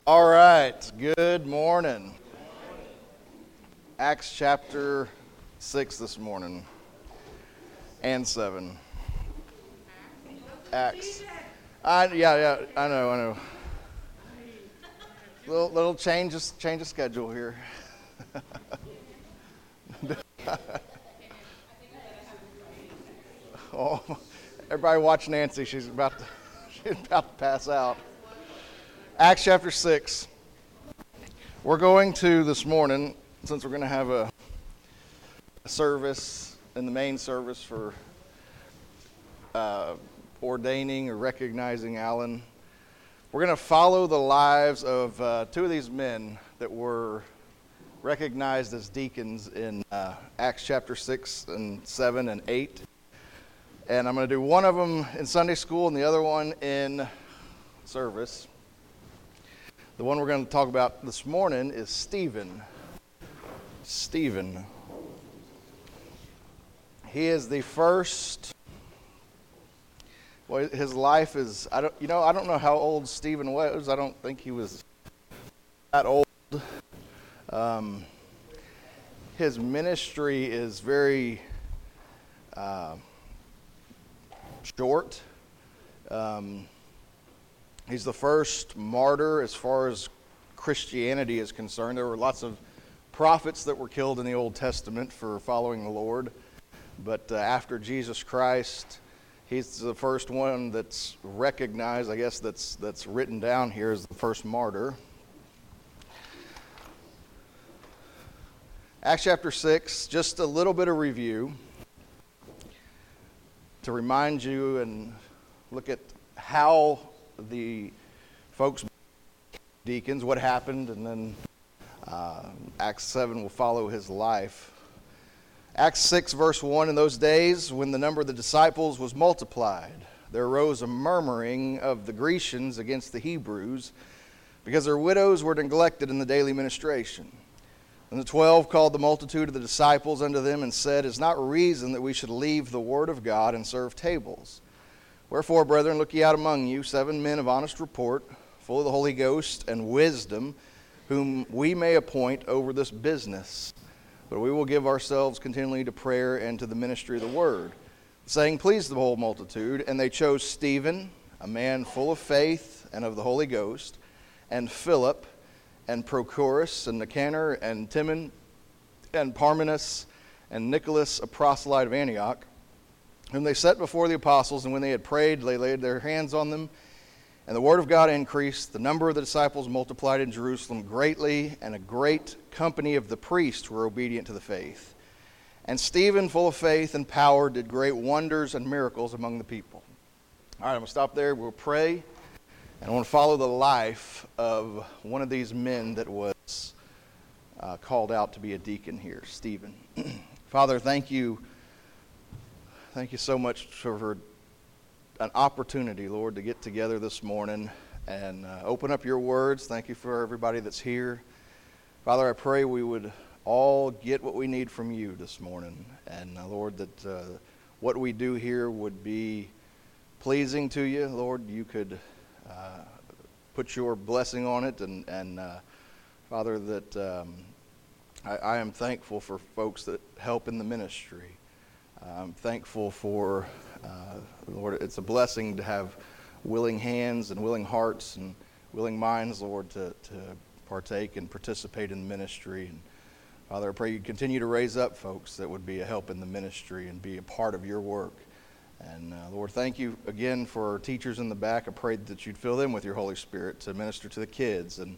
All right, good morning. Acts chapter 6 this morning and 7. Acts. I know. Little change of schedule here. Oh, everybody watch Nancy. She's about to pass out. Acts chapter 6. We're going to this morning, since we're going to have a service in the main service for ordaining or recognizing Alan. We're going to follow the lives of two of these men that were recognized as deacons in Acts chapter 6 and 7 and 8. And I'm going to do one of them in Sunday school and the other one in service. The one we're going to talk about this morning is Stephen. Stephen. He is the first. Well, his life is. I don't know how old Stephen was. I don't think he was that old. His ministry is very short. He's the first martyr as far as Christianity is concerned. There were lots of prophets that were killed in the Old Testament for following the Lord. But after Jesus Christ, he's the first one that's recognized, I guess that's written down here as the first martyr. Acts chapter 6, just a little bit of review to remind you and look at how the folks, deacons, what happened, and then Acts 7 will follow his life. Acts 6 verse 1, in those days when the number of the disciples was multiplied, there arose a murmuring of the Grecians against the Hebrews, because their widows were neglected in the daily ministration. And the 12 called the multitude of the disciples unto them and said, It is not reason that we should leave the word of God and serve tables. Wherefore, brethren, look ye out among you 7 men of honest report, full of the Holy Ghost and wisdom, whom we may appoint over this business. But we will give ourselves continually to prayer and to the ministry of the word. The saying pleased the whole multitude, and they chose Stephen, a man full of faith and of the Holy Ghost, and Philip, and Prochorus, and Nicanor, and Timon, and Parmenas, and Nicholas, a proselyte of Antioch, whom they set before the apostles, and when they had prayed, they laid their hands on them. And the word of God increased. The number of the disciples multiplied in Jerusalem greatly, and a great company of the priests were obedient to the faith. And Stephen, full of faith and power, did great wonders and miracles among the people. All right, I'm going to stop there. We'll pray. And I want to follow the life of one of these men that was called out to be a deacon here, Stephen. Father, thank you. Thank you so much for an opportunity, Lord, to get together this morning and open up your words. Thank you for everybody that's here. Father, I pray we would all get what we need from you this morning. And, Lord, that what we do here would be pleasing to you. Lord, you could put your blessing on it. And Father, that I am thankful for folks that help in the ministry. I'm thankful for, Lord, it's a blessing to have willing hands and willing hearts and willing minds, Lord, to partake and participate in the ministry. And Father, I pray you continue to raise up folks that would be a help in the ministry and be a part of your work. And Lord, thank you again for our teachers in the back. I pray that you'd fill them with your Holy Spirit to minister to the kids. And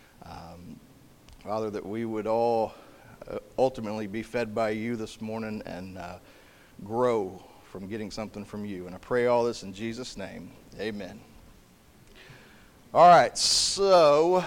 Father, that we would all ultimately be fed by you this morning and grow from getting something from you. And I pray all this in Jesus' name. Amen. All right, so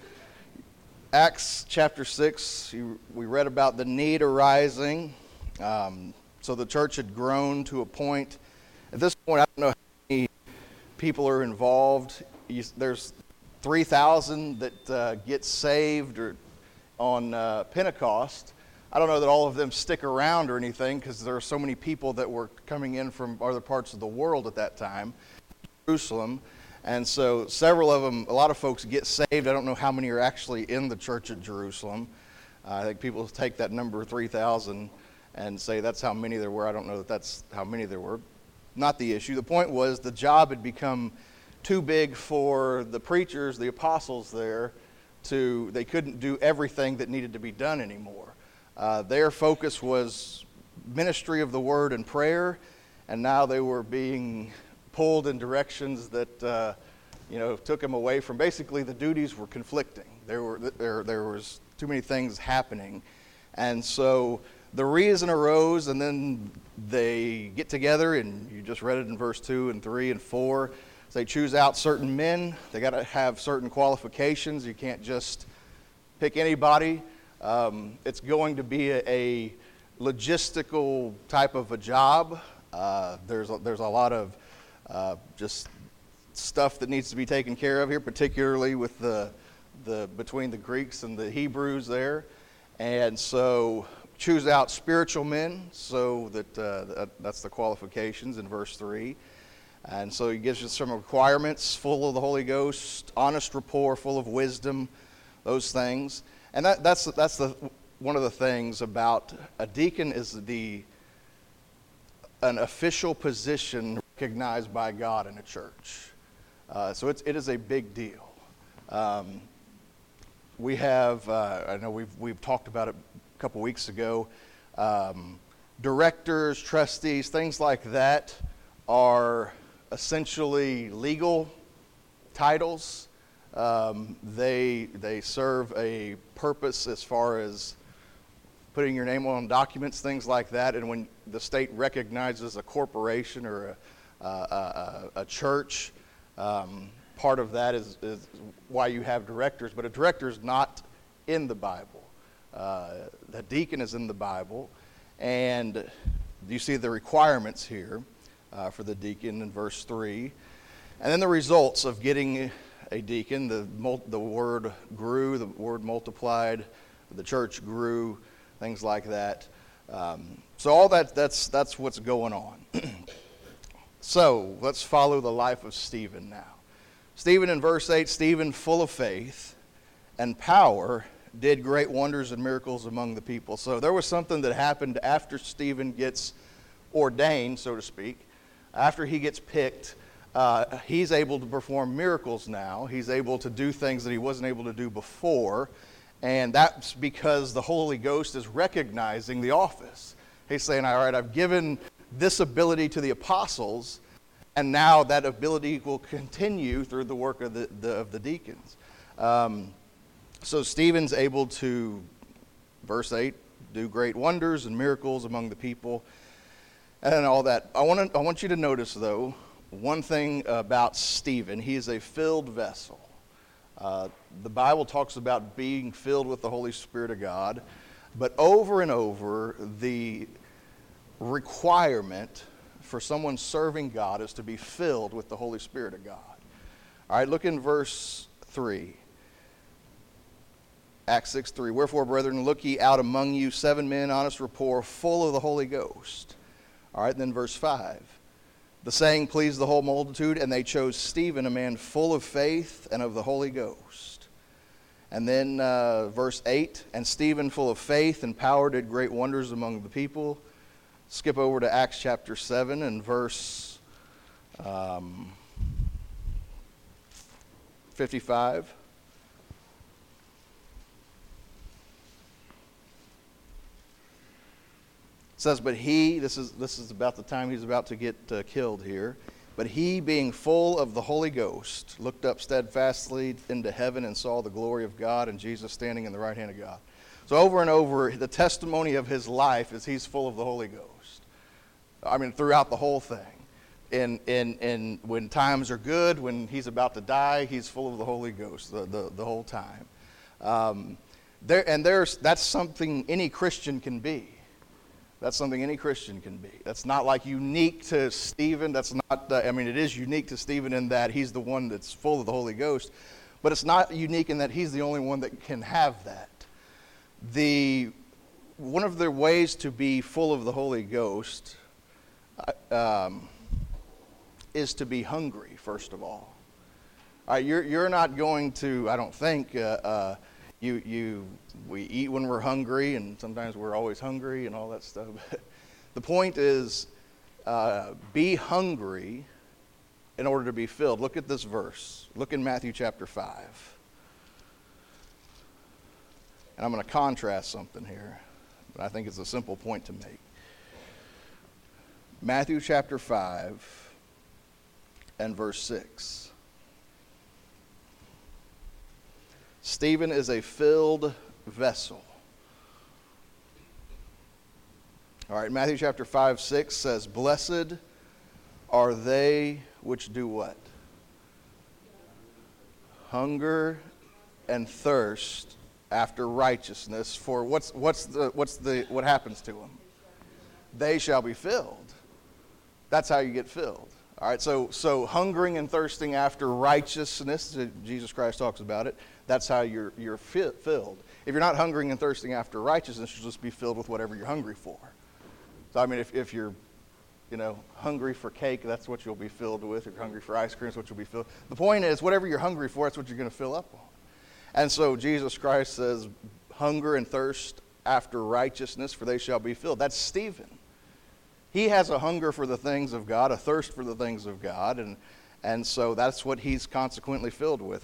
Acts chapter 6, we read about the need arising. So the church had grown to a point. At this point, I don't know how many people are involved. There's 3,000 that get saved on Pentecost. I don't know that all of them stick around or anything because there are so many people that were coming in from other parts of the world at that time, Jerusalem. And so several of them, a lot of folks get saved. I don't know how many are actually in the church at Jerusalem. I think people take that number 3,000 and say that's how many there were. I don't know that that's how many there were. Not the issue. The point was the job had become too big for the preachers, the apostles there, they couldn't do everything that needed to be done anymore. Their focus was ministry of the word and prayer, and now they were being pulled in directions that took them away from. Basically, the duties were conflicting. There was too many things happening, and so the reason arose, and then they get together, and you just read it in verse 2 and 3 and 4. So they choose out certain men. They got to have certain qualifications. You can't just pick anybody. It's going to be a logistical type of a job. There's a lot of just stuff that needs to be taken care of here, particularly with the between the Greeks and the Hebrews there. And so choose out spiritual men, so that's the qualifications in verse 3. And so he gives you some requirements: full of the Holy Ghost, honest rapport, full of wisdom, those things. And that's one of the things about a deacon is an official position recognized by God in a church. So it is a big deal. We have, I know we've talked about it a couple weeks ago, directors, trustees, things like that are essentially legal titles. They serve a purpose as far as putting your name on documents, things like that. And when the state recognizes a corporation or a church, part of that is why you have directors. But a director is not in the Bible. The deacon is in the Bible, and you see the requirements here for the deacon in verse 3. And then the results of getting a deacon: the word grew, the word multiplied, the church grew, things like that. So all that's what's going on. So let's follow the life of Stephen now. Stephen in verse 8, Stephen, full of faith and power, did great wonders and miracles among the people. So there was something that happened after Stephen gets ordained, so to speak. After he gets picked, he's able to perform miracles now. He's able to do things that he wasn't able to do before. And that's because the Holy Ghost is recognizing the office. He's saying, all right, I've given this ability to the apostles, and now that ability will continue through the work of the deacons. So Stephen's able to, verse 8, do great wonders and miracles among the people and all that. I want you to notice, though, one thing about Stephen. He is a filled vessel. The Bible talks about being filled with the Holy Spirit of God, but over and over, the requirement for someone serving God is to be filled with the Holy Spirit of God. All right, look in verse 3. Acts 6:3. Wherefore, brethren, look ye out among you 7 men, honest rapport, full of the Holy Ghost. All right, then verse 5. The saying pleased the whole multitude, and they chose Stephen, a man full of faith and of the Holy Ghost. And then verse 8, and Stephen, full of faith and power, did great wonders among the people. Skip over to Acts chapter 7 and verse 55. It says, but he, this is about the time he's about to get killed here. But he, being full of the Holy Ghost, looked up steadfastly into heaven and saw the glory of God and Jesus standing in the right hand of God. So over and over, the testimony of his life is he's full of the Holy Ghost. I mean, throughout the whole thing. And when times are good, when he's about to die, he's full of the Holy Ghost the whole time. That's something any Christian can be. That's something any Christian can be. That's not like unique to Stephen. That's not, it is unique to Stephen in that he's the one that's full of the Holy Ghost, but it's not unique in that he's the only one that can have that. One of the ways to be full of the Holy Ghost is to be hungry, first of all. All right, you're not going to, I don't think, we eat when we're hungry, and sometimes we're always hungry and all that stuff. The point is, be hungry in order to be filled. Look at this verse. Look in Matthew chapter 5. And I'm going to contrast something here, but I think it's a simple point to make. Matthew chapter 5 and verse 6. Stephen is a filled vessel. All right, Matthew chapter 5, 6 says, "Blessed are they which do what? Hunger and thirst after righteousness, for what happens to them? They shall be filled." That's how you get filled. All right, so hungering and thirsting after righteousness, Jesus Christ talks about it, that's how you're filled. If you're not hungering and thirsting after righteousness, you'll just be filled with whatever you're hungry for. So I mean, if you're, hungry for cake, that's what you'll be filled with. If you're hungry for ice cream, that's what you'll be filled. The point is, whatever you're hungry for, that's what you're going to fill up on. And so Jesus Christ says, hunger and thirst after righteousness, for they shall be filled. That's Stephen. He has a hunger for the things of God, a thirst for the things of God, and so that's what he's consequently filled with.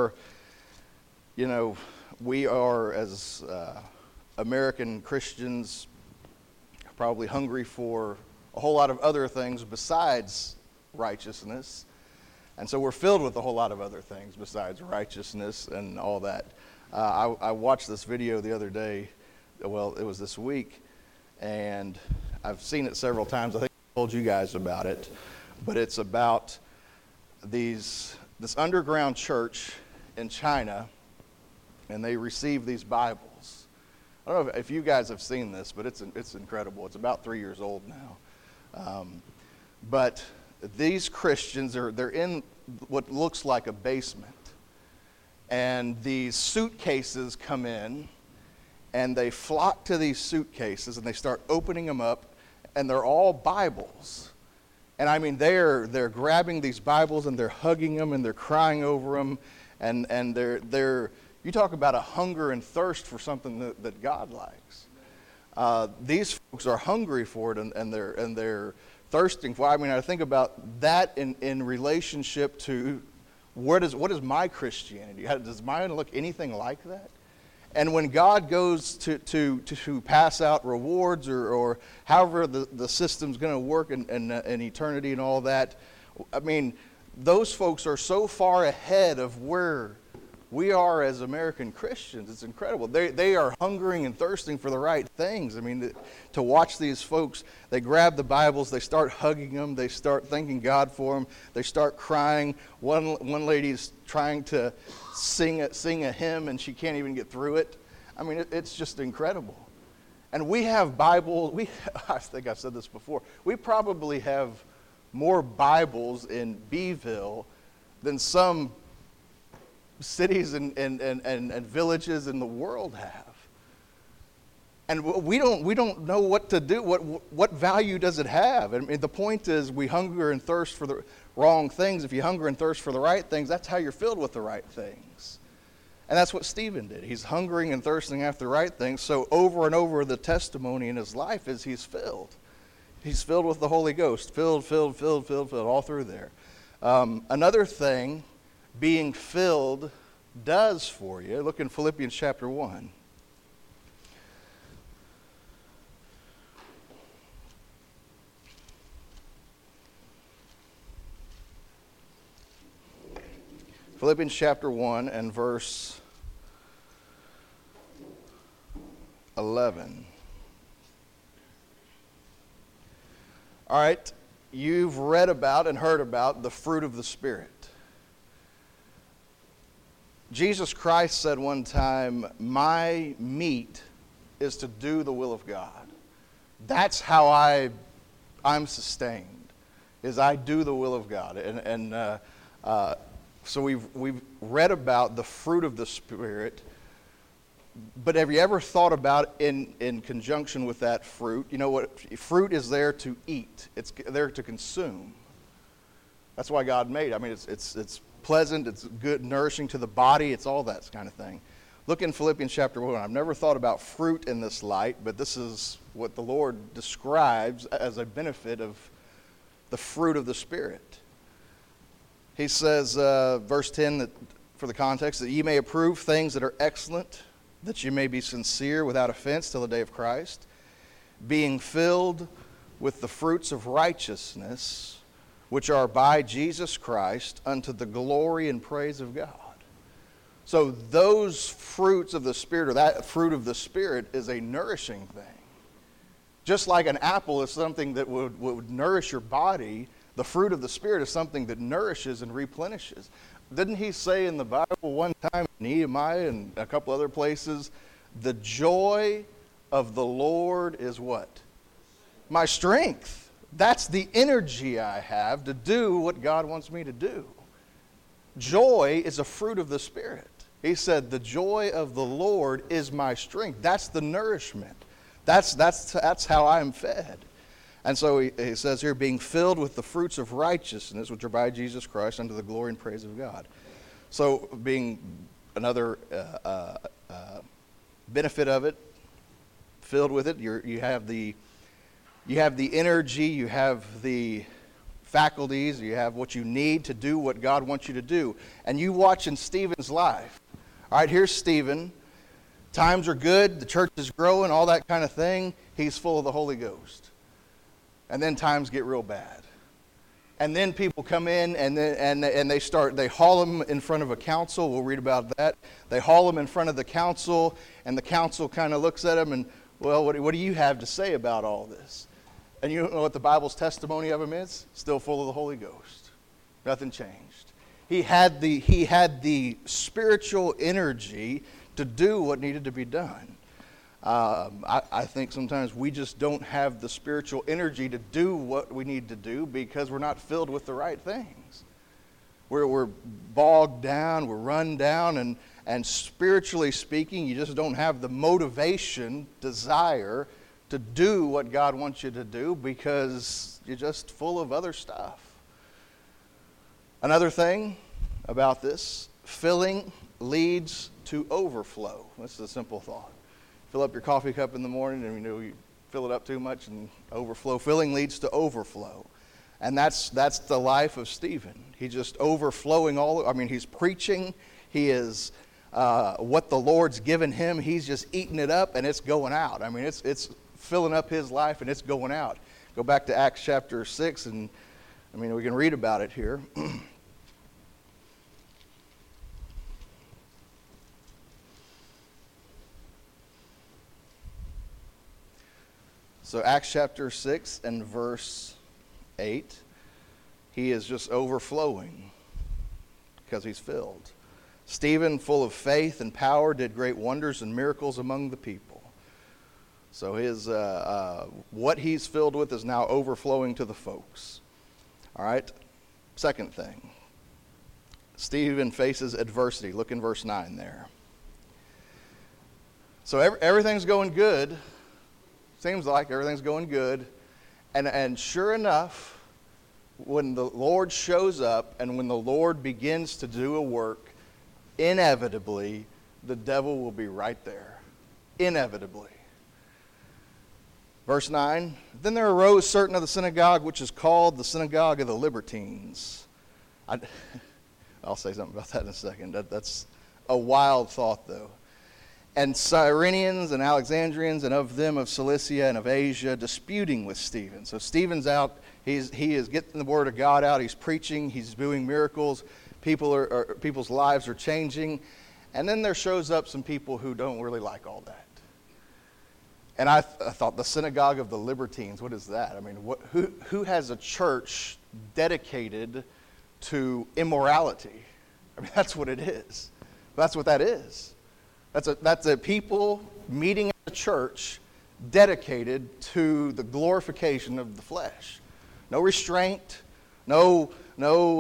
We are, as American Christians, probably hungry for a whole lot of other things besides righteousness. And so we're filled with a whole lot of other things besides righteousness and all that. I watched this video the other day. Well, it was this week, and I've seen it several times. I think I told you guys about it. But it's about this underground church in China, and they receive these Bibles. I don't know if you guys have seen this, but it's incredible. It's about 3 years old now. But these Christians, they're in what looks like a basement. And these suitcases come in, and they flock to these suitcases, and they start opening them up, and they're all Bibles. And I mean, they're grabbing these Bibles, and they're hugging them, and they're crying over them, and they're you talk about a hunger and thirst for something that God likes. These folks are hungry for it, and they're thirsting for it. I mean, I think about that in relationship to what is my Christianity? Does mine look anything like that? And when God goes to pass out rewards or however the system's going to work in eternity and all that, I mean, those folks are so far ahead of where we are as American Christians. It's incredible. They are hungering and thirsting for the right things. I mean, to watch these folks, they grab the Bibles, they start hugging them, they start thanking God for them, they start crying. One lady's trying to sing a hymn, and she can't even get through it. I mean, it's just incredible. And we have Bibles. I think I've said this before. We probably have more Bibles in Beeville than some cities and villages in the world have. And we don't know what to do. What value does it have? I mean, the point is, we hunger and thirst for the wrong things. If you hunger and thirst for the right things, that's how you're filled with the right things. And that's what Stephen did. He's hungering and thirsting after the right things. So over and over, the testimony in his life is he's filled. He's filled with the Holy Ghost. Filled, all through there. Another thing being filled does for you. Look in Philippians chapter 1. Philippians chapter 1 and verse 11. All right, you've read about and heard about the fruit of the Spirit. Jesus Christ said one time, "My meat is to do the will of God." That's how I'm sustained, is I do the will of God. So we've read about the fruit of the Spirit, but have you ever thought about in conjunction with that fruit? You know what? Fruit is there to eat. It's there to consume. That's why God made it. I mean, it's pleasant, it's good, nourishing to the body, it's all that kind of thing. Look in Philippians chapter 1. I've never thought about fruit in this light, but this is what the Lord describes as a benefit of the fruit of the Spirit. He says, verse 10, that for the context, that ye may approve things that are excellent, that you may be sincere without offense till the day of Christ, being filled with the fruits of righteousness, which are by Jesus Christ, unto the glory and praise of God. So those fruits of the Spirit, or that fruit of the Spirit, is a nourishing thing. Just like an apple is something that would nourish your body, the fruit of the Spirit is something that nourishes and replenishes. Didn't he say in the Bible one time, Nehemiah and a couple other places, the joy of the Lord is what? My strength. That's the energy I have to do what God wants me to do. Joy is a fruit of the Spirit. He said, the joy of the Lord is my strength. That's the nourishment. That's how I am fed. And so he says here, being filled with the fruits of righteousness, which are by Jesus Christ, unto the glory and praise of God. So being another benefit of it, filled with it, you have the energy, you have the faculties, you have what you need to do what God wants you to do. And you watch in Stephen's life. All right, here's Stephen. Times are good, the church is growing, all that kind of thing. He's full of the Holy Ghost. And then times get real bad. And then people come in and they haul him in front of a council. We'll read about that. They haul him in front of the council, and the council kind of looks at him and, well, what do you have to say about all this? And you know what the Bible's testimony of him is? Still full of the Holy Ghost. Nothing changed. He had the spiritual energy to do what needed to be done. I think sometimes we just don't have the spiritual energy to do what we need to do because we're not filled with the right things. We're bogged down, we're run down, and spiritually speaking, you just don't have the motivation, desire to do what God wants you to do because you're just full of other stuff. Another thing about this, filling leads to overflow. This is a simple thought. Fill up your coffee cup in the morning and you fill it up too much and overflow. Filling leads to overflow. And that's the life of Stephen. He's just overflowing he's preaching. He is what the Lord's given him. He's just eating it up and it's going out. It's filling up his life and it's going out. Go back to Acts chapter 6 and we can read about it here. So Acts chapter 6 and verse 8, he is just overflowing because he's filled. Stephen, full of faith and power, did great wonders and miracles among the people. So his what he's filled with is now overflowing to the folks. All right, second thing. Stephen faces adversity. Look in verse 9 there. So everything's going good. Seems like everything's going good. And sure enough, when the Lord shows up and when the Lord begins to do a work, inevitably, the devil will be right there. Inevitably. Verse 9, then there arose certain of the synagogue, which is called the synagogue of the Libertines. I'll say something about that in a second. That's a wild thought, though. And Cyrenians and Alexandrians, and of them of Cilicia and of Asia, disputing with Stephen. So Stephen's out. He is getting the word of God out. He's preaching. He's doing miracles. People's lives are changing. And then there shows up some people who don't really like all that. And I thought, the synagogue of the Libertines, what is that? Who has a church dedicated to immorality? That's what it is. That's what that is. That's a people meeting at a church dedicated to the glorification of the flesh. No restraint, nothing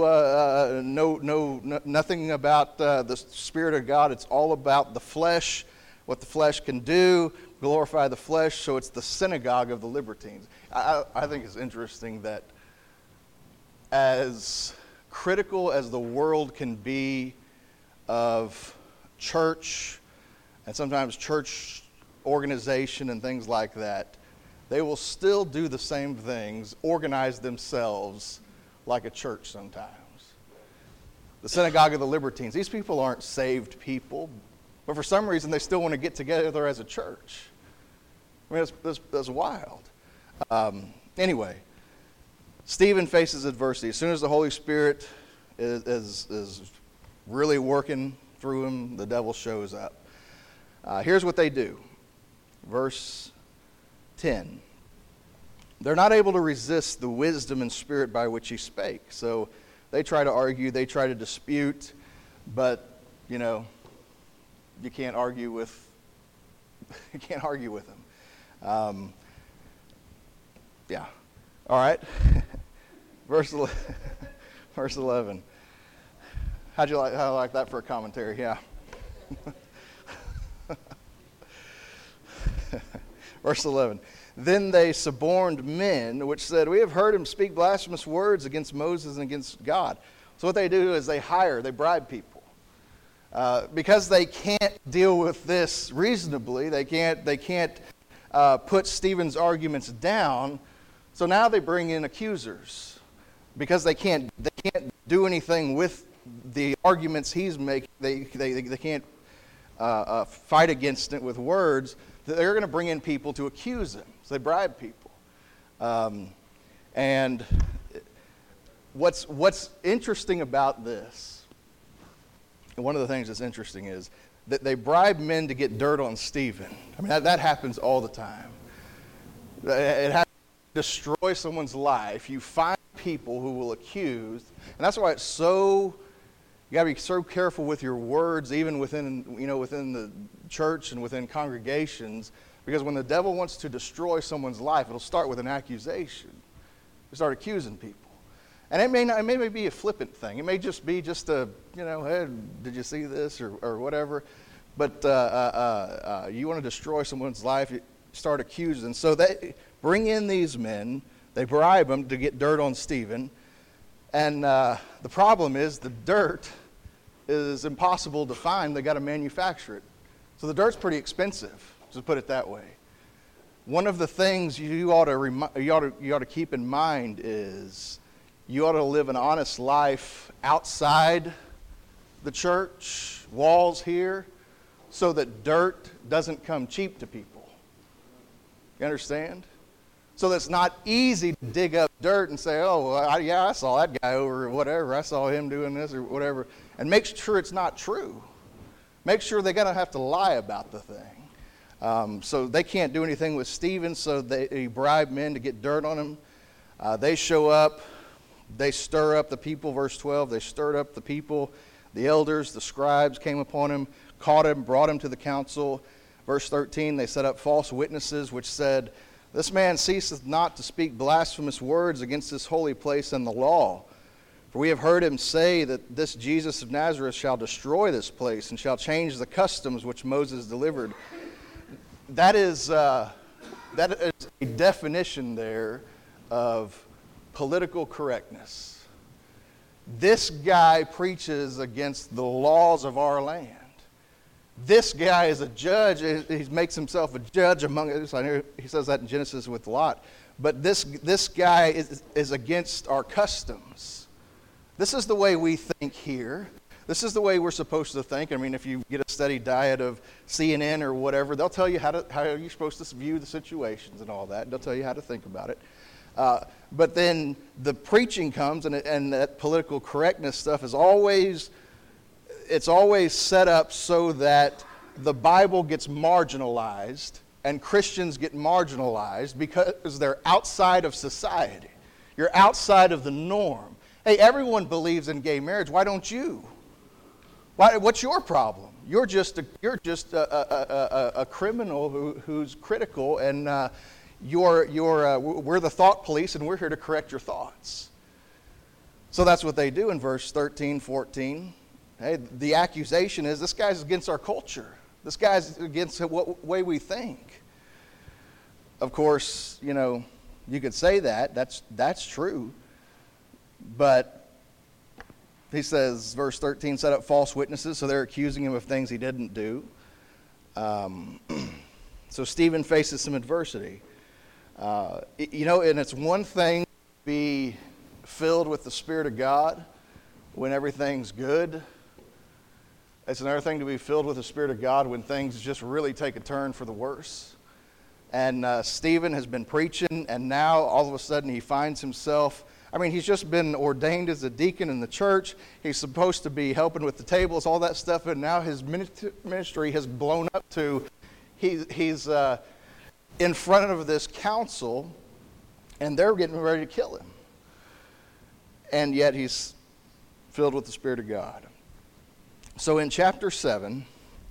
about the Spirit of God. It's all about the flesh, what the flesh can do, glorify the flesh. So it's the synagogue of the Libertines. I think it's interesting that as critical as the world can be of church and sometimes church organization and things like that, they will still do the same things, organize themselves like a church sometimes. The Synagogue of the Libertines, these people aren't saved people, but for some reason they still want to get together as a church. I mean, that's wild. Anyway, Stephen faces adversity. As soon as the Holy Spirit is really working through him, the devil shows up. Here's what they do. Verse 10. They're not able to resist the wisdom and spirit by which he spake. So they try to argue, they try to dispute, but, you can't argue with them. Yeah. All right. Verse 11. How do you like that for a commentary? Yeah. Verse 11. Then they suborned men, which said, we have heard him speak blasphemous words against Moses and against God. So what they do is they bribe people. Because they can't deal with this reasonably, they can't put Stephen's arguments down, so now they bring in accusers. Because they can't do anything with the arguments he's making, they can't fight against it with words. They're going to bring in people to accuse him. So they bribe people. And what's interesting about this, and one of the things that's interesting is that they bribe men to get dirt on Stephen. I mean, that happens all the time. It happens to destroy someone's life. You find people who will accuse, and that's why you got to be so careful with your words, even within the church and within congregations, because when the devil wants to destroy someone's life, it'll start with an accusation. They start accusing people, and it may be a flippant thing. It may just be a hey, did you see this or whatever, but you want to destroy someone's life, you start accusing. So they bring in these men, they bribe them to get dirt on Stephen, and the problem is the dirt is impossible to find. They got to manufacture it. So the dirt's pretty expensive, to put it that way. One of the things you ought to keep in mind is you ought to live an honest life outside the church walls here, so that dirt doesn't come cheap to people. You understand? So that's not easy to dig up dirt and say, oh, I saw that guy over or whatever. I saw him doing this or whatever. And make sure it's not true. Make sure they're going to have to lie about the thing. So they can't do anything with Stephen, so they bribe men to get dirt on him. They show up. They stir up the people. Verse 12, they stirred up the people. The elders, the scribes came upon him, caught him, brought him to the council. Verse 13, they set up false witnesses, which said, this man ceaseth not to speak blasphemous words against this holy place and the law. For we have heard him say that this Jesus of Nazareth shall destroy this place and shall change the customs which Moses delivered. That is a definition there of political correctness. This guy preaches against the laws of our land. This guy is a judge. He makes himself a judge among us. I know he says that in Genesis with Lot. But this guy is against our customs. This is the way we think here. This is the way we're supposed to think. I mean, if you get a steady diet of CNN or whatever, they'll tell you how you're supposed to view the situations and all that. They'll tell you how to think about it. But then the preaching comes, and that political correctness stuff is always set up so that the Bible gets marginalized and Christians get marginalized because they're outside of society. You're outside of the norm. Hey, everyone believes in gay marriage. Why don't you? What's your problem? You're just a criminal who's critical, and we're the thought police, and we're here to correct your thoughts. So that's what they do in verse 13, 14. Hey, the accusation is this guy's against our culture. This guy's against what way we think. Of course, you could say that. That's true. But He says, verse 13, set up false witnesses, so they're accusing him of things he didn't do. So Stephen faces some adversity. And it's one thing to be filled with the Spirit of God when everything's good. It's another thing to be filled with the Spirit of God when things just really take a turn for the worse. And Stephen has been preaching, and now all of a sudden he finds himself, he's just been ordained as a deacon in the church. He's supposed to be helping with the tables, all that stuff, and now his ministry has blown up to he's in front of this council, and they're getting ready to kill him. And yet he's filled with the Spirit of God. So in chapter 7,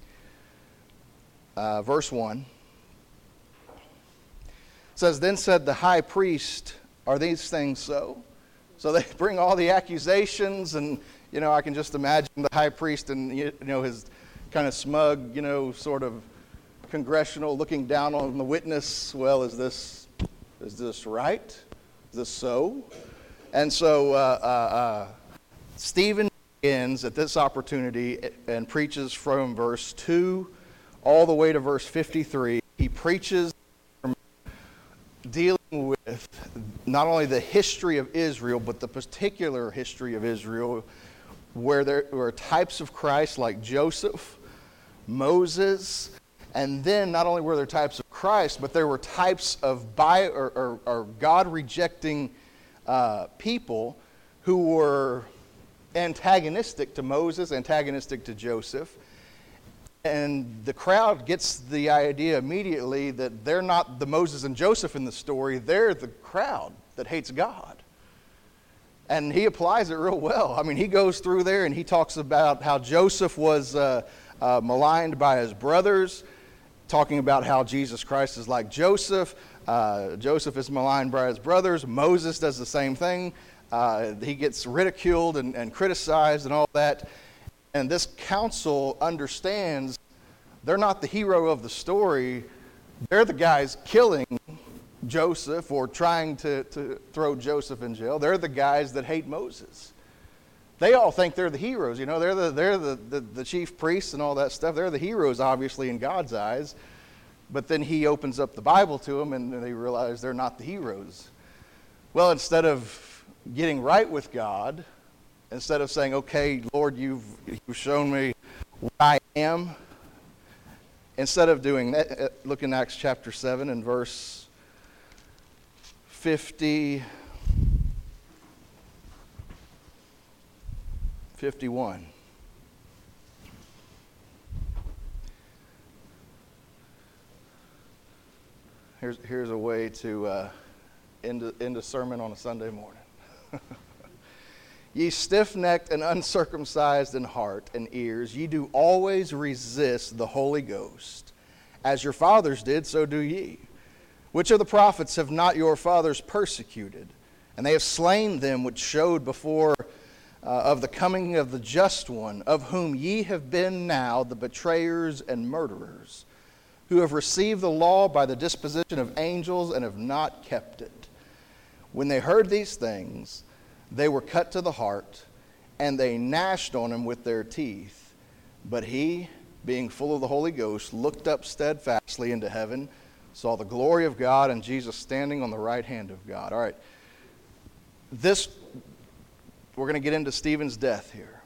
verse 1, it says, then said the high priest, are these things so? So they bring all the accusations, and, I can just imagine the high priest and, his kind of smug, sort of congressional looking down on the witness. Well, is this right? Is this so? And so Stephen begins at this opportunity and preaches from verse 2 all the way to verse 53. He preaches dealing with not only the history of Israel, but the particular history of Israel, where there were types of Christ like Joseph, Moses, and then not only were there types of Christ, but there were types of God-rejecting people who were antagonistic to Moses, antagonistic to Joseph. And the crowd gets the idea immediately that they're not the Moses and Joseph in the story, they're the crowd that hates God. And he applies it real well. He goes through there and he talks about how Joseph was maligned by his brothers, talking about how Jesus Christ is like Joseph. Joseph is maligned by his brothers. Moses does the same thing. He gets ridiculed and criticized and all that. And this council understands they're not the hero of the story. They're the guys killing Joseph or trying to throw Joseph in jail. They're the guys that hate Moses. They all think they're the heroes. They're the chief priests and all that stuff. They're the heroes, obviously, in God's eyes. But then he opens up the Bible to them, and they realize they're not the heroes. Well, instead of getting right with God, instead of saying, okay, Lord, you've shown me what I am, instead of doing that, look in Acts chapter 7 and verse 51. Here's a way to end a sermon on a Sunday morning. Ye stiff-necked and uncircumcised in heart and ears, ye do always resist the Holy Ghost. As your fathers did, so do ye. Which of the prophets have not your fathers persecuted? And they have slain them which showed before of the coming of the just one, of whom ye have been now the betrayers and murderers, who have received the law by the disposition of angels and have not kept it. When they heard these things, they were cut to the heart, and they gnashed on him with their teeth. But he, being full of the Holy Ghost, looked up steadfastly into heaven, saw the glory of God, and Jesus standing on the right hand of God. All right. We're going to get into Stephen's death here.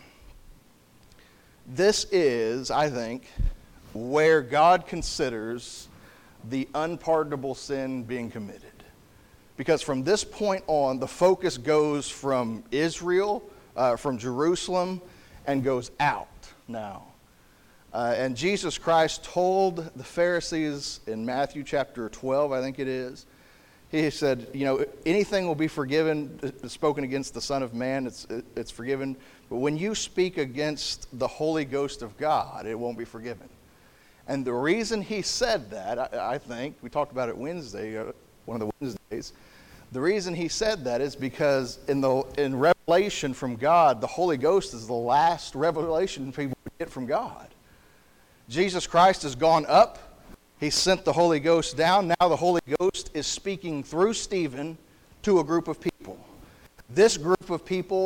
This is, I think, where God considers the unpardonable sin being committed. Because from this point on, the focus goes from Israel, from Jerusalem, and goes out now. And Jesus Christ told the Pharisees in Matthew chapter 12, I think it is, he said, anything will be forgiven, spoken against the Son of Man, it's forgiven. But when you speak against the Holy Ghost of God, it won't be forgiven. And the reason he said that, I think, we talked about it Wednesday, one of the Wednesdays, the reason he said that is because in revelation from God, the Holy Ghost is the last revelation people get from God. Jesus Christ has gone up. He sent the Holy Ghost down. Now the Holy Ghost is speaking through Stephen to a group of people. This group of people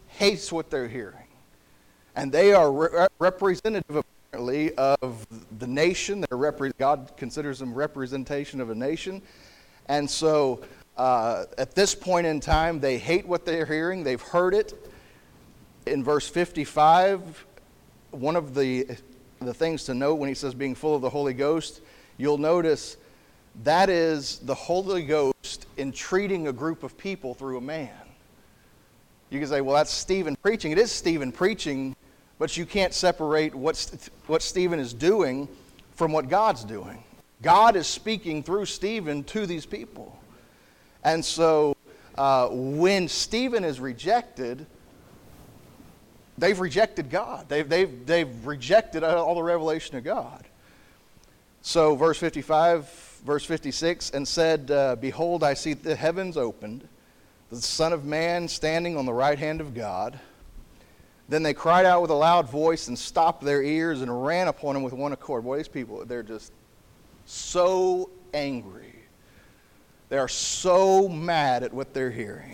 hates what they're hearing. And they are representative, apparently, of the nation. God considers them representation of a nation. And so at this point in time, they hate what they're hearing. They've heard it. In verse 55, one of the things to note when he says being full of the Holy Ghost, you'll notice that is the Holy Ghost entreating a group of people through a man. You can say, well, that's Stephen preaching. It is Stephen preaching, but you can't separate what Stephen is doing from what God's doing. God is speaking through Stephen to these people. And so when Stephen is rejected, they've rejected God. They've rejected all the revelation of God. So verse 55, verse 56, and said, behold, I see the heavens opened, the Son of Man standing on the right hand of God. Then they cried out with a loud voice and stopped their ears and ran upon him with one accord. Boy, these people, they're just so angry. They are so mad at what they're hearing.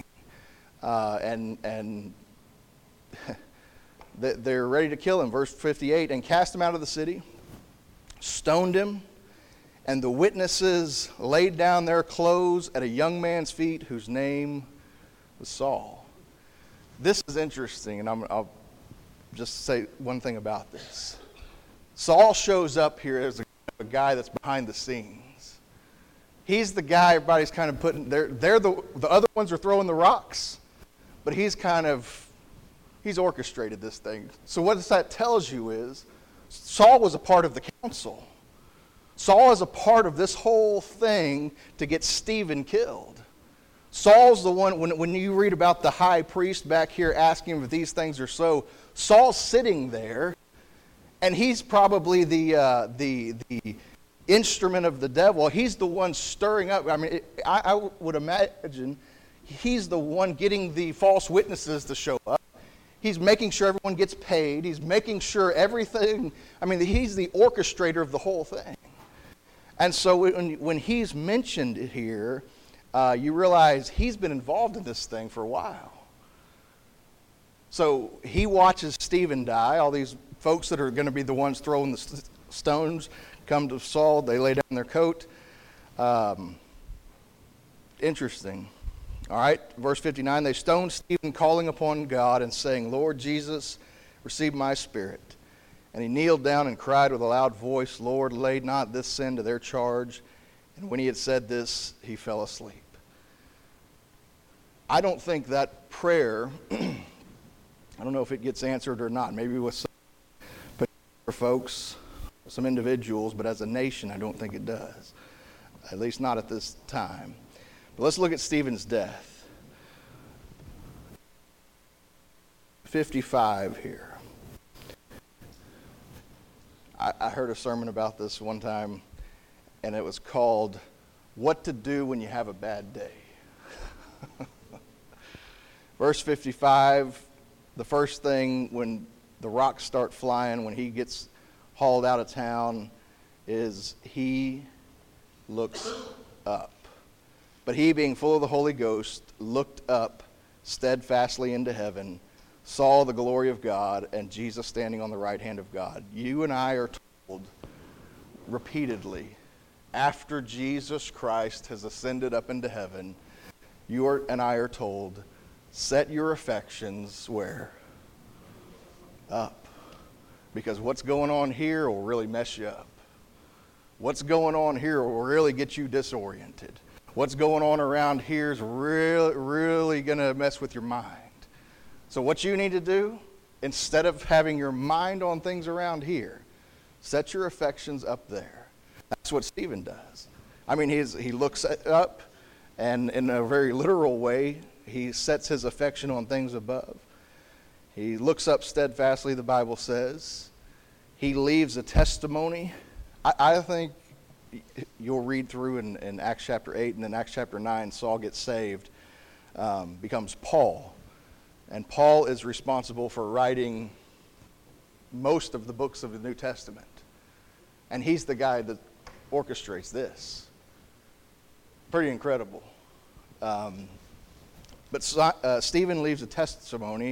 And they're ready to kill him. Verse 58, and cast him out of the city, stoned him, and the witnesses laid down their clothes at a young man's feet whose name was Saul. This is interesting, and I'll just say one thing about this. Saul shows up here as a guy that's behind the scenes. He's the guy everybody's kind of putting, the other ones are throwing the rocks, but he's orchestrated this thing. So what that tells you is Saul was a part of the council. Saul is a part of this whole thing to get Stephen killed. Saul's the one, when you read about the high priest back here asking if these things are so, Saul's sitting there, and he's probably the instrument of the devil. He's the one stirring up. I mean, I would imagine he's the one getting the false witnesses to show up. He's making sure everyone gets paid. He's making sure everything, he's the orchestrator of the whole thing. And so when he's mentioned here, you realize he's been involved in this thing for a while. So he watches Stephen die. All these folks that are going to be the ones throwing the stones come to Saul. They lay down their coat. Interesting. All right, verse 59, they stoned Stephen, calling upon God and saying, Lord Jesus, receive my spirit. And he kneeled down and cried with a loud voice, Lord, lay not this sin to their charge. And when he had said this, he fell asleep. I don't think that prayer, I don't know if it gets answered or not. Maybe with some particular folks, some individuals, but as a nation, I don't think it does. At least not at this time. But let's look at Stephen's death. 55 here. I heard a sermon about this one time, and it was called, What to Do When You Have a Bad Day. Verse 55, the first thing when the rocks start flying, when he gets hauled out of town, is he looks up. But he, being full of the Holy Ghost, looked up steadfastly into heaven, saw the glory of God, and Jesus standing on the right hand of God. You and I are told repeatedly, after Jesus Christ has ascended up into heaven, and I are told, set your affections where? Up. Because what's going on here will really mess you up. What's going on here will really get you disoriented. What's going on around here is really going to mess with your mind. So what you need to do, instead of having your mind on things around here, set your affections up there. That's what Stephen does. He looks up, and in a very literal way, he sets his affection on things above. He looks up steadfastly, the Bible says. He leaves a testimony. I think you'll read through in Acts chapter 8 and then Acts chapter 9, Saul gets saved, becomes Paul. And Paul is responsible for writing most of the books of the New Testament. And he's the guy that orchestrates this. Pretty incredible. But Stephen leaves a testimony,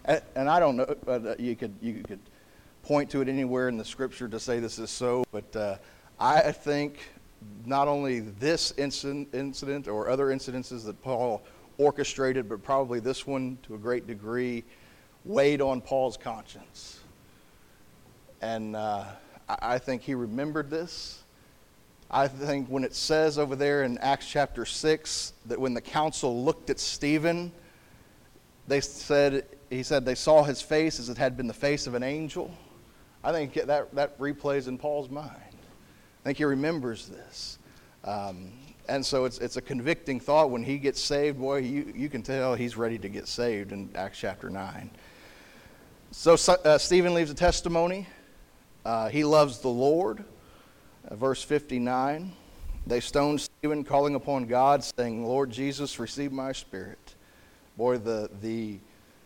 And I don't know, but you could point to it anywhere in the scripture to say this is so, but I think not only this incident or other incidences that Paul orchestrated, but probably this one to a great degree weighed on Paul's conscience. And I think he remembered this. I think when it says over there in Acts chapter 6 that when the council looked at Stephen, he said they saw his face as it had been the face of an angel. I think that replays in Paul's mind. I think he remembers this. And so it's a convicting thought. When he gets saved, boy, you can tell he's ready to get saved in Acts chapter 9. So Stephen leaves a testimony. He loves the Lord. Verse 59, they stoned Stephen, calling upon God, saying, Lord Jesus, receive my spirit. Boy, the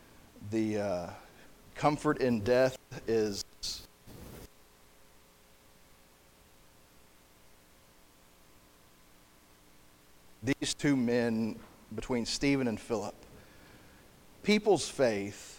comfort in death is these two men between Stephen and Philip. People's faith,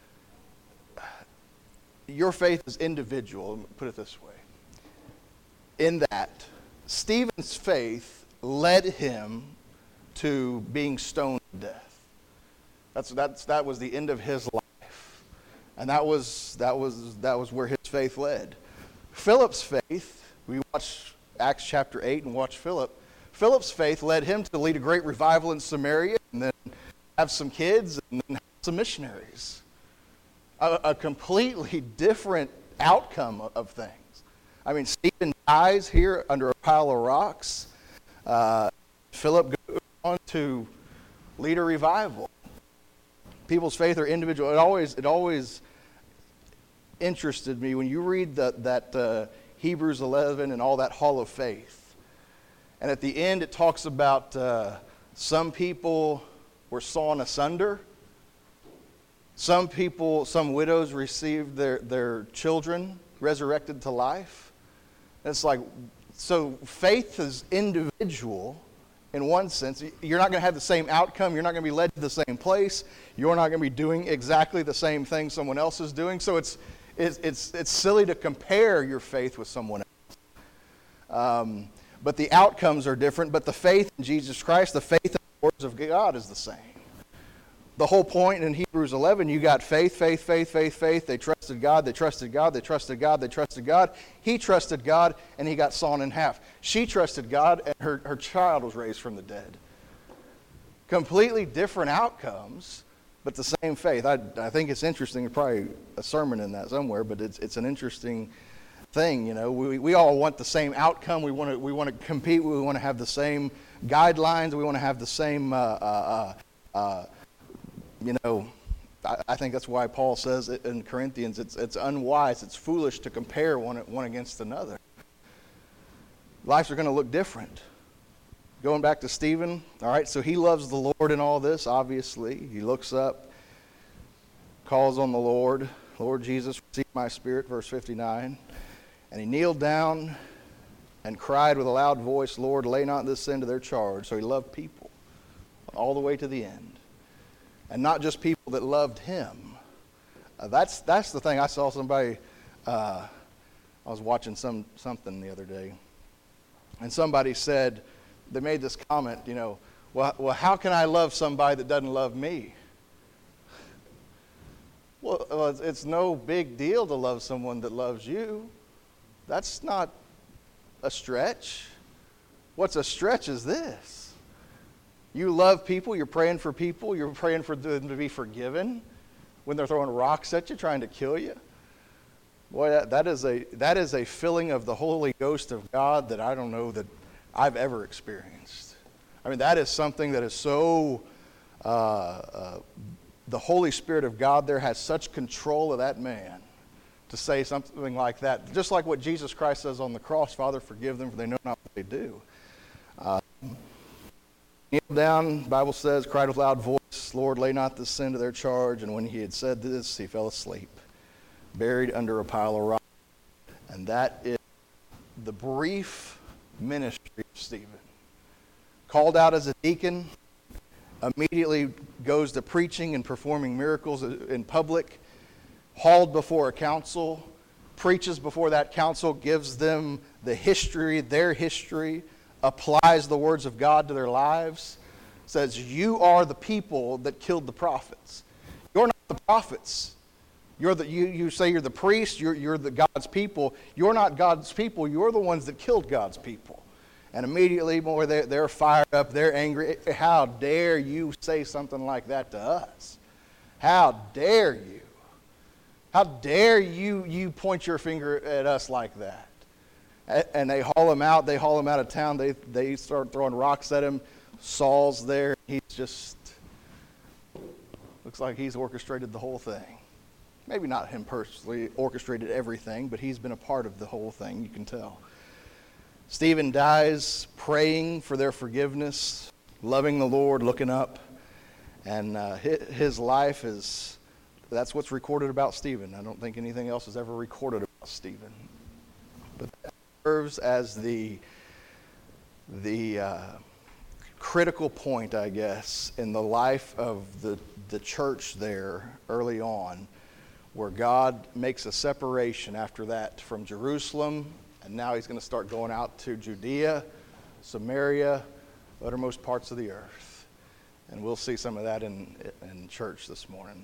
your faith is individual, let me put it this way. In that, Stephen's faith led him to being stoned to death. That was the end of his life, and that was where his faith led. Philip's faith, we watch Acts chapter 8 and watch Philip. Philip's faith led him to lead a great revival in Samaria, and then have some kids, and then have some missionaries. A completely different outcome of things. I mean, Stephen dies here under a pile of rocks. Philip goes on to lead a revival. People's faith are individual. It always interested me when you read that Hebrews 11 and all that hall of faith. And at the end it talks about some people were sawn asunder. Some widows received their children resurrected to life. It's like, so faith is individual in one sense. You're not going to have the same outcome. You're not going to be led to the same place. You're not going to be doing exactly the same thing someone else is doing. So it's silly to compare your faith with someone else. But the outcomes are different. But the faith in Jesus Christ, the faith in the words of God is the same. The whole point in Hebrews 11, you got faith. They trusted God, they trusted God, they trusted God, they trusted God. He trusted God, and he got sawn in half. She trusted God, and her child was raised from the dead. Completely different outcomes, but the same faith. I think it's interesting. There's probably a sermon in that somewhere, but it's an interesting thing. You know, we all want the same outcome. We want to compete. We want to have the same guidelines. We want to have the same. I think that's why Paul says in Corinthians, it's unwise, it's foolish to compare one against another. Lives are going to look different. Going back to Stephen, all right, so he loves the Lord in all this, obviously. He looks up, calls on the Lord, Lord Jesus, receive my spirit, verse 59. And he kneeled down and cried with a loud voice, Lord, lay not this sin to their charge. So he loved people all the way to the end. And not just people that loved him. That's the thing. I saw somebody, I was watching something the other day, and somebody said, they made this comment, well, how can I love somebody that doesn't love me? Well, it's no big deal to love someone that loves you. That's not a stretch. What's a stretch is this. You love people, you're praying for people, you're praying for them to be forgiven when they're throwing rocks at you, trying to kill you. Boy, that is a filling of the Holy Ghost of God that I don't know that I've ever experienced. I mean, that is something that is so, the Holy Spirit of God there has such control of that man to say something like that. Just like what Jesus Christ says on the cross, Father, forgive them for they know not what they do. Kneeled down, the Bible says, cried with loud voice, Lord, lay not this sin to their charge. And when he had said this, he fell asleep, buried under a pile of rocks. And that is the brief ministry of Stephen. Called out as a deacon, immediately goes to preaching and performing miracles in public, hauled before a council, preaches before that council, gives them the history, their history, applies the words of God to their lives, says, you are the people that killed the prophets. You're not the prophets. You say you're the priest, you're the God's people. You're not God's people. You're the ones that killed God's people. And immediately, more they're fired up, they're angry. How dare you say something like that to us? How dare you? How dare you point your finger at us like that? And they haul him out. They haul him out of town. They start throwing rocks at him. Saul's there. He's just, looks like he's orchestrated the whole thing. Maybe not him personally orchestrated everything, but he's been a part of the whole thing, you can tell. Stephen dies praying for their forgiveness, loving the Lord, looking up. And his life is, that's what's recorded about Stephen. I don't think anything else is ever recorded about Stephen. But that serves as the critical point, I guess, in the life of the church there early on, where God makes a separation after that from Jerusalem, and now he's going to start going out to Judea, Samaria, uttermost parts of the earth. And we'll see some of that in church this morning.